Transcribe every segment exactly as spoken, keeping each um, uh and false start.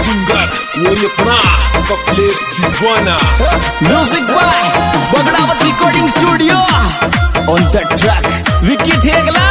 Singer वही अपना कपलेश दीवाना। Music by Bagdawat recording studio on the track Vicky Thegla.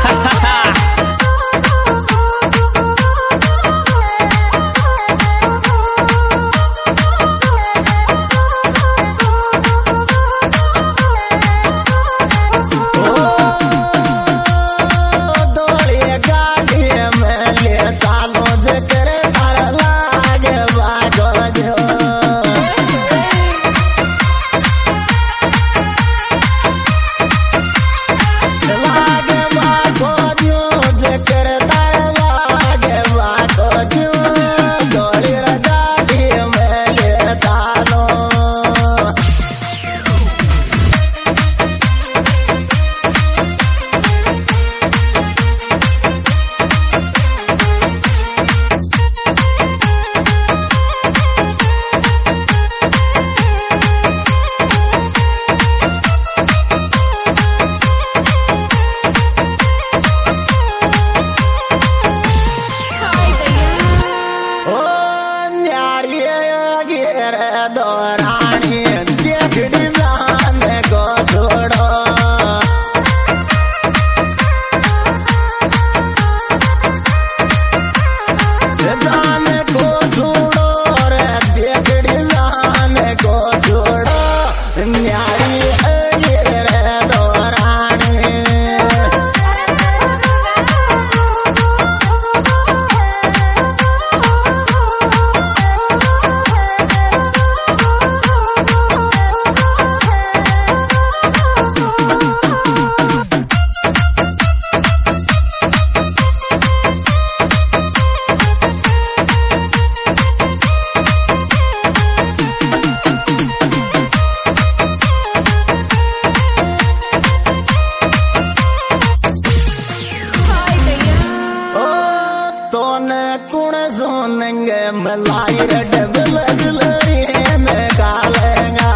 मलाई रे डबल दिलरी ने कालेगा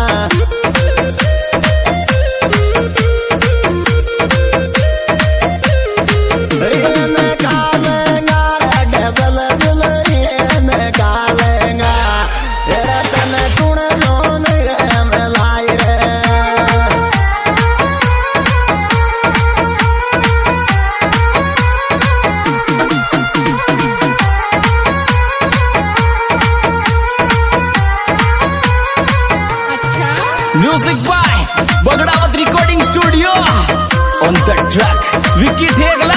ने कालेगा डबल दिलरी ने कालेगा तेरा तन कुण जोन रे मलाई रे music by Bagdawat recording studio on the track Vicky Thegla.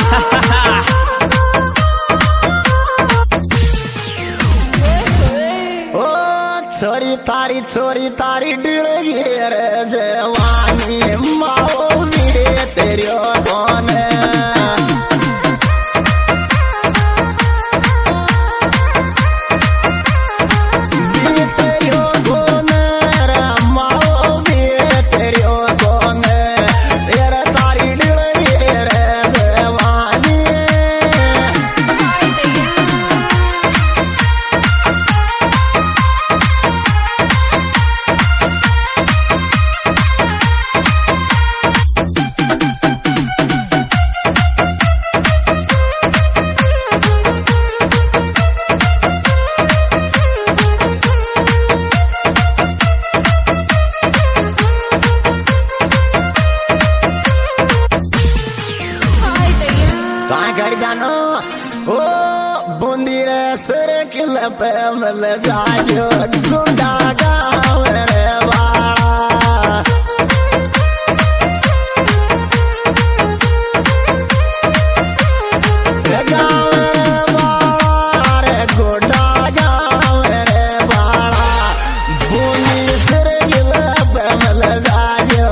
ओ छोरी तारी छोरी तारी डिल रे जवानी माओ वीरे तेरियो कोने जानो ओ बूंदी रे सर किल पे मिल जायो गुंडा गाँव रे वाला गाँव रे वाला रे गुंडा गाँव रे वाला बूंदी सर किल पे मिल जायो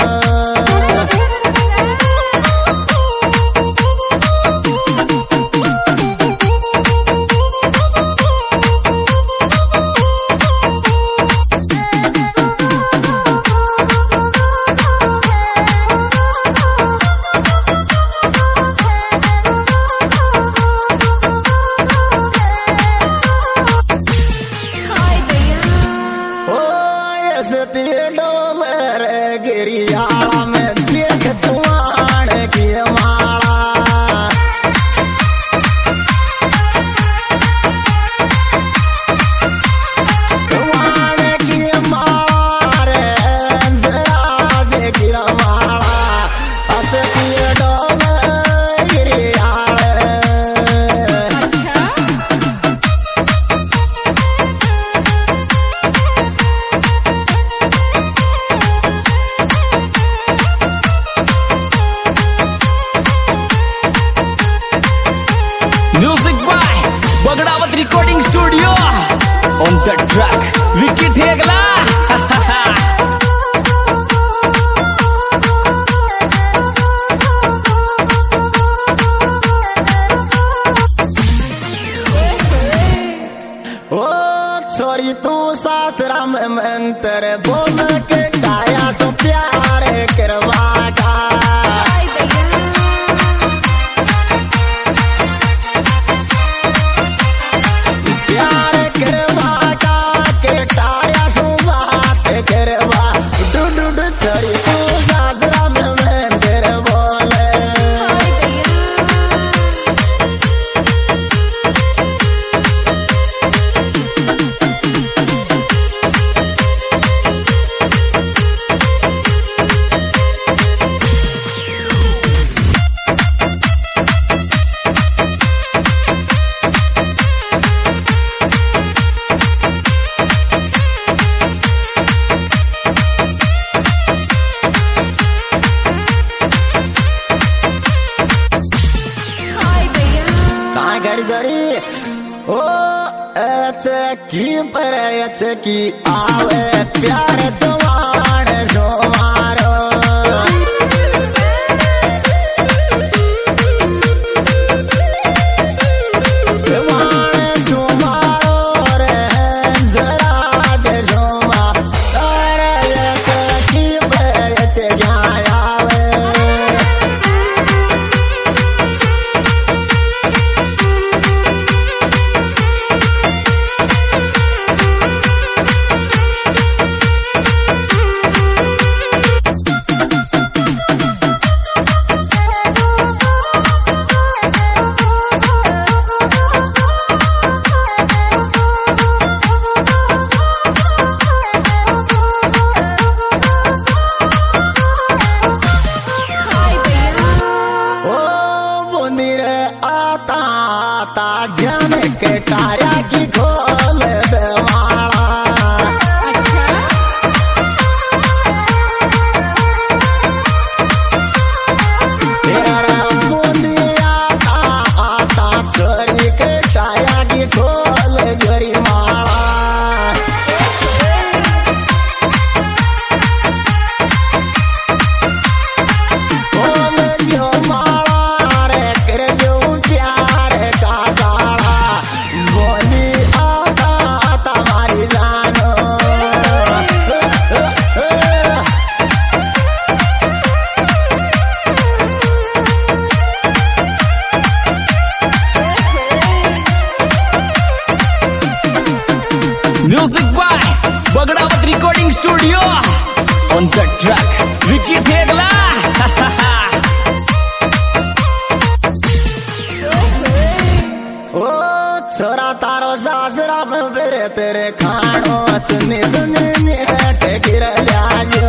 the track, Vicky Thegla. ओ छोरी तू सासरा में मंत्र बोल के गाया सो प्यार करवा का प्यार करवा का के टाया सो बात करवा डू डू डू छोरी तू सासरा में मंत्र बोले ओ ऐसे की पर ऐसे की आवे प्यार तुम्हारे जो मारो तुम्हारे जो मारो रे जरा जे जो मारो ऐसे की पर ऐसे क्या आवे जाने के टाया की खोल दे माला तेरा मुंडिया आता आता छोरी के टाया की खोल जोरी माला खोल जो माला रे कर जो प्यार का Music by Bagrawat Recording Studio. On the track, Vicky Thegla. ओ छोरा तारो सासरा में तेरे तेरे खानो चुनी चुनी गिर जाओ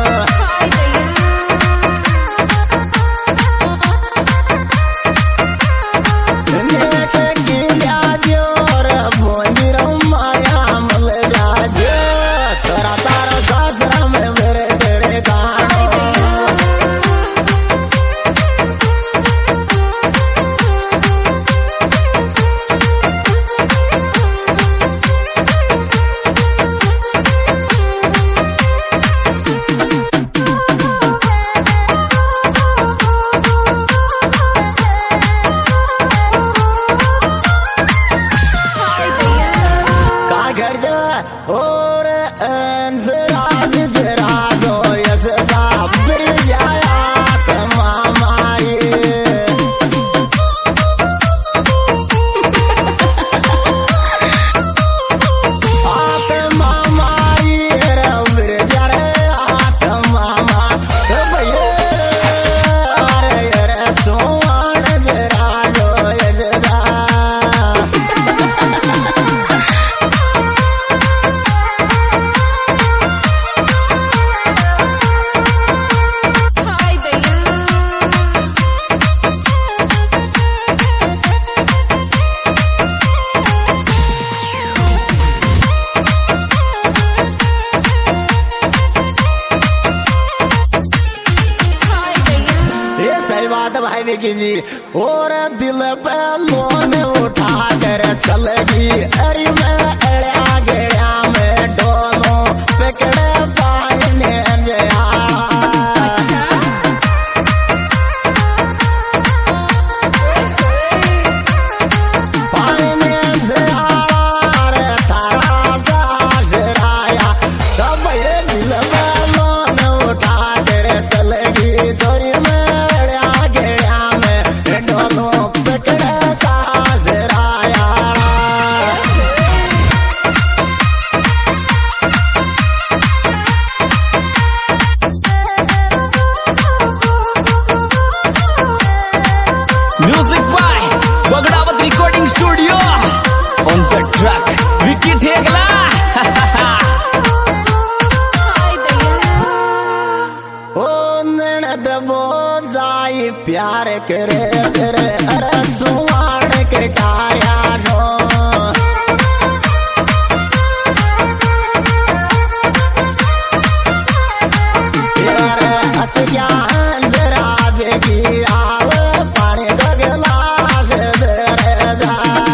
और अंसराज जराजो यस साबर जाया तमामाई आत मामाई रवर जरे आत मामा भैया अरे अरे सोवान जराजो यस भाई देखी जी और दिल पे लोन उठा कर चलेगी अरे मैं अड़े आगे studio on the track Vicky Thegla. जाई प्यार करे तेरे अरे सुवाण के काया नो तेरे अच्छा राज की आव पानी गगला से तेरे जा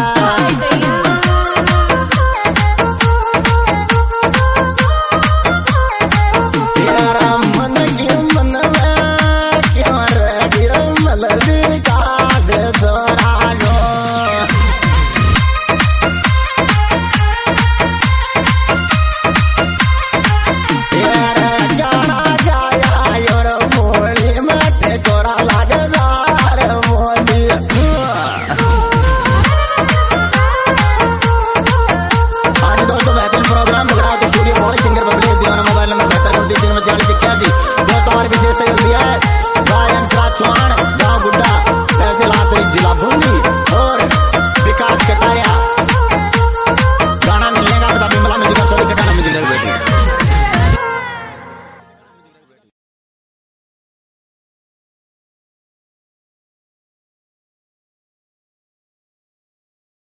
तेरा मन की मन प्रोग्राम सिंगर बबली दीवाना मोबाइल नंबर बहत्तर उनतीस तीन में छियालीस इक्यासी।